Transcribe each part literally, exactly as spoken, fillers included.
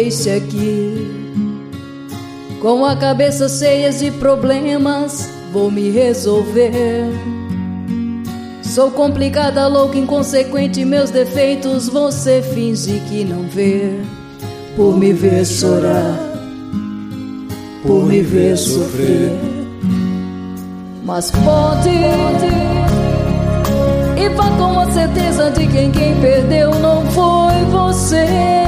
deixe aqui. Com a cabeça cheia de problemas, vou me resolver. Sou complicada, louca, inconsequente, meus defeitos você finge que não vê. Por me ver chorar, por me ver sofrer. Mas pode, e vá com a certeza de que quem perdeu não foi você.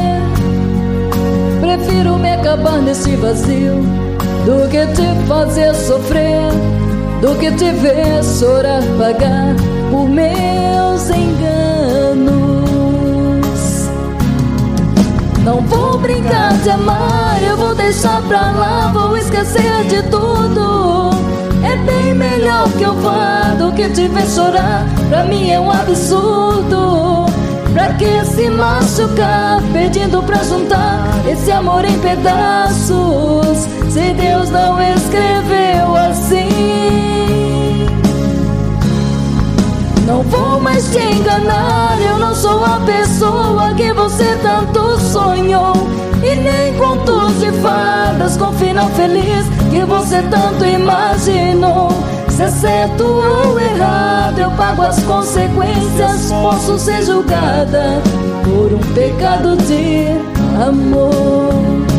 Prefiro me acabar nesse vazio do que te fazer sofrer, do que te ver chorar, pagar por meus enganos. Não vou brincar de amar, eu vou deixar pra lá, vou esquecer de tudo. É bem melhor que eu vá do que te ver chorar, pra mim é um absurdo. Pra que se machucar, pedindo pra juntar esse amor em pedaços, se Deus não escreveu assim? Não vou mais te enganar, eu não sou a pessoa que você tanto sonhou, e nem contos de fadas com final feliz que você tanto imaginou. Se é certo ou errado, eu pago as consequências. Posso ser julgada por um pecado de amor.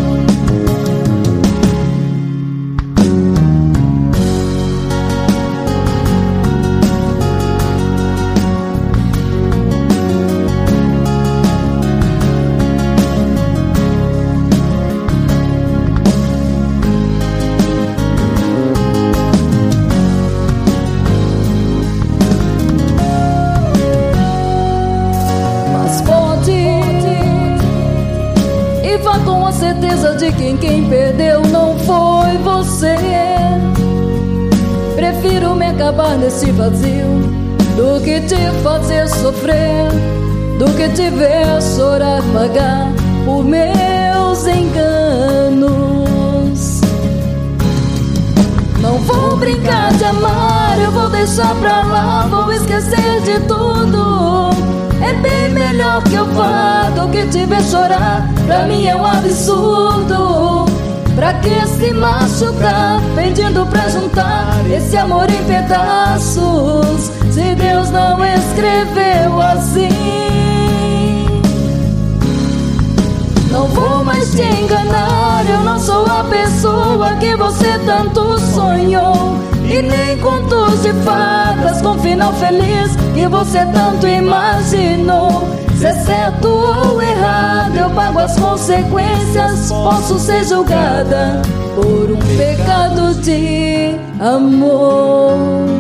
Com a certeza de que quem perdeu não foi você. Prefiro me acabar nesse vazio do que te fazer sofrer, do que te ver chorar, pagar por meus enganos. Não vou brincar de amar, eu vou deixar pra lá, vou esquecer de tudo. É bem melhor que eu vá do que te ver chorar, pra mim é um absurdo. Pra que se machucar, pedindo pra juntar esse amor em pedaços, se Deus não escreveu assim? Não vou mais te enganar, eu não sou a pessoa que você tanto sonhou, e nem contos de fadas com final feliz que você tanto imaginou. Se é certo ou errado, eu pago as consequências. Posso ser julgada por um pecado de amor.